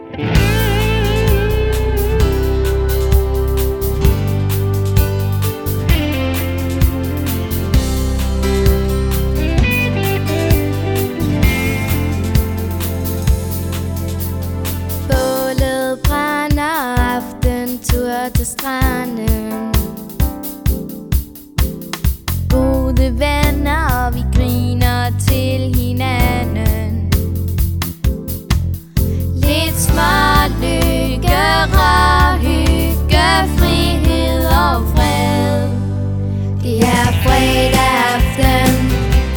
Bålet brænder, aftentur til stranden. Gode venner, vi griner til hinanden. Lidt smålykkere, hygge, frihed og fred. Det er fredag aften,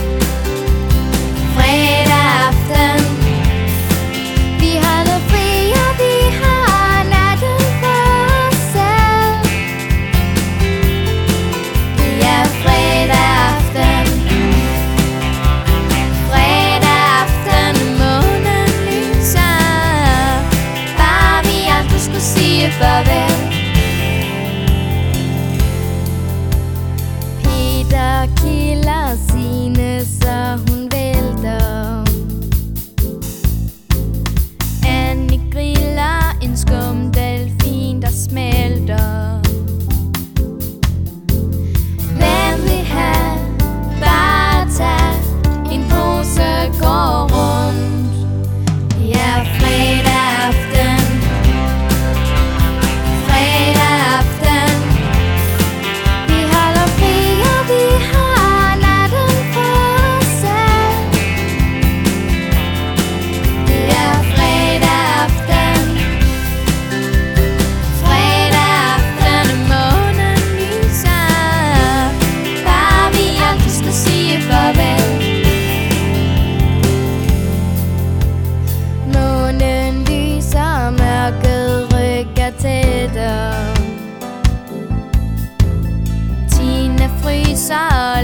fredag aften. Vi holder fri, og vi har natten for os selv. Det er fredag aften, fredag aften. Månen lyser, bare vi aldrig skulle sige farvel. Peter kilder Signe, så hun vælter. Annie griller en skumdelfin, der smelter. Hvem vil have? Bare tag en pose, gå rundt. Det er fredag aften, fredag aften. Vi holder fri, og vi har natten for os selv. Det er fredag aften, fredag aften. Månen lyser, bare vi aldrig skal sige farvel. Månen lyser, mørket rykker tættere. Tina fryser,